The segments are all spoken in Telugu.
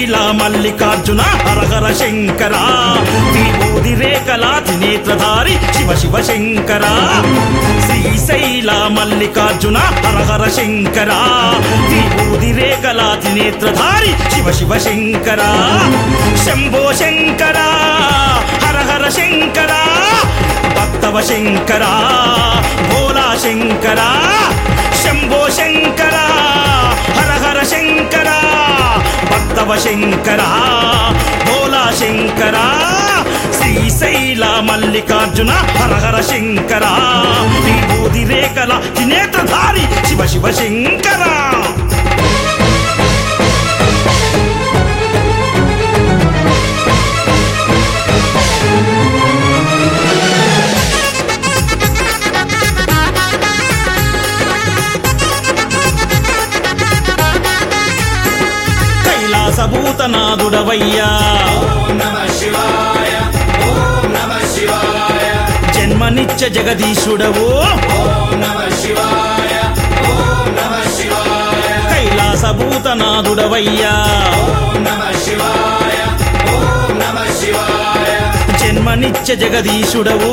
శ్రీశైల మల్లికార్జున హరహర శంకర విభూది రేఖలాతి నేత్రధారి శివ శివ శంకర శ్రీశైల మల్లికార్జున హరహర శంకర విభూది రేఖలాతి నేత్రధారి శివ శివ శంకర శంభో శంకర హరహర శంకర భక్తవ శంకర భోలా శంకర శంభో శంకర హరహర శంకర భక్తవ శంకర భోలా శంకర శ్రీశైల మల్లికార్జున హరహర శంకర విభూది రేఖల త్రినేత్రధారి శివ శివ శంకర భూతనాథుడవయ్యా జన్మనిత్య జగదీశుడవు కైలాస భూతనాథుడవయ్యా జన్మనిత్య జగదీశుడవు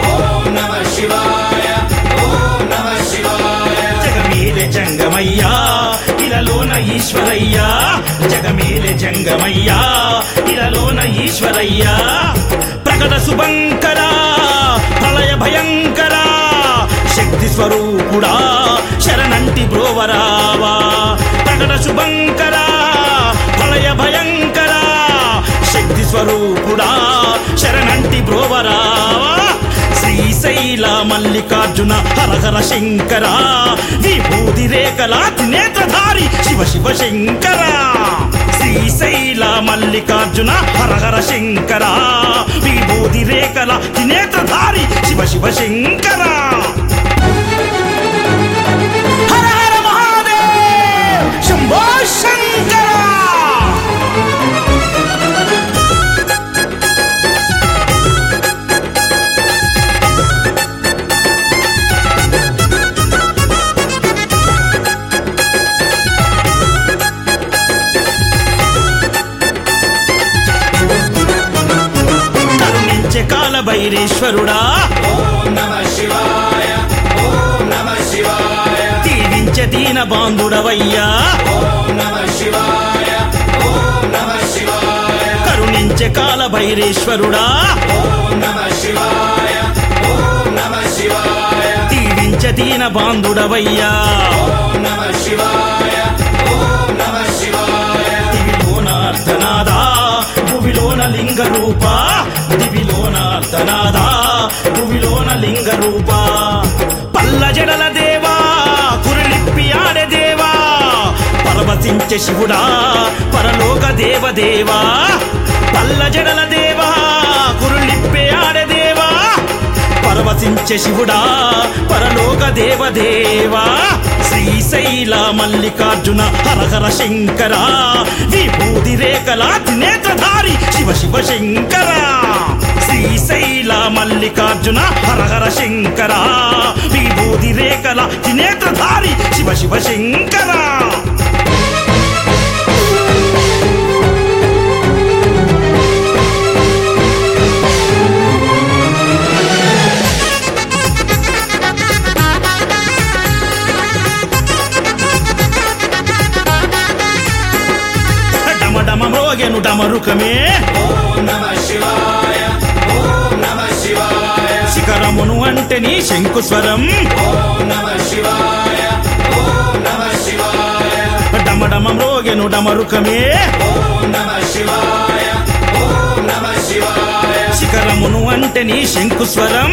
జగమేలె జంగమయ్యా ఇలలోన ఈశ్వరయ్యా జగమేలె జంగమయ్యా ఇలలోన ఈశ్వరయ్యా ప్రకట శుభంకర ప్రళయ భయంకర శక్తి స్వరూపుడా శరణంటి బ్రోవరావా ప్రకట శుభంకర ప్రళయ భయంకర శక్తి స్వరూపుడా శరణంటి బ్రోవరావా శ్రీశైల మల్లికార్జున హరహర శంకర విభూది రేఖల త్రినేత్రధారి శివ శివ శంకర శ్రీశైల మల్లికార్జున హరహర శంకర విభూది రేఖల త్రినేత్రధారి శివ శివ శంకర హర హర మహాదేవ్ శంభో శంకర కాల భైరేశ్వరుడా దీవించ దీన బాంధుడవయ్యా కరుణించే కాల భైరేశ్వరుడా దీవించ దీన బాంధుడవయ్యా దివిలోనార్ధనాదా భువిలోన లింగ రూప దివిలోనార్ధనాదా భువిలోన లింగ రూప పల్ల జడల దేవా కురులిప్పి ఆడే దేవా పరవశించే శివుడా పరలోక దేవదేవా పల్ల జడల దేవా కురులిప్పి ఆడే దేవా పరవశించే శివుడా పరలోక దేవదేవా శ్రీశైల మల్లికార్జున హరహర శంకర విభూది రేఖల త్రినేత్రధారి శివ శివ శంకర శ్రీశైల మల్లికార్జున హరహర శంకర విభూది రేఖల త్రినేత్రధారి శివ శివ శంకర డమడమోగెను డమరుకమే శిఖరమును అంటే నీ శంకుస్వరం డమడమోగెను డమరుకమే శిఖరమును అంటే నీ శంకుస్వరం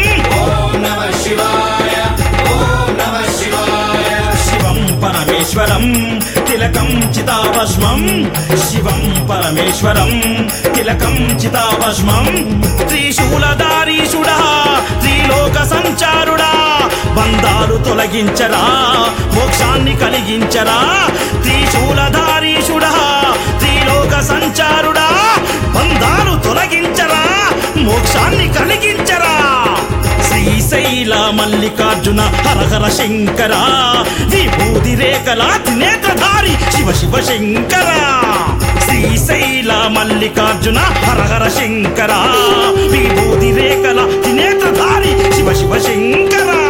శివం పరమేశ్వరం తిలకం చితాభస్మం శివం పరమేశ్వరం తిలకం చితాభస్మం త్రిశూలధారీషుడా త్రిలోక సంచారుడా బంధాలు తొలగించరా మోక్షాన్ని కలిగించరా త్రిశూలధారీషుడా త్రిలోక సంచారుడా బంధాలు తొలగించరా మోక్షాన్ని కలిగించరా శ్రీశైల మల్లికార్జున హరహర శంకర విభూది రేఖల త్రినేత్రధారి శివ శివ శంకర శ్రీశైల మల్లికార్జున హర హర శంకర విభూతి రేఖల త్రినేత్రధారి శివ శివ శంకర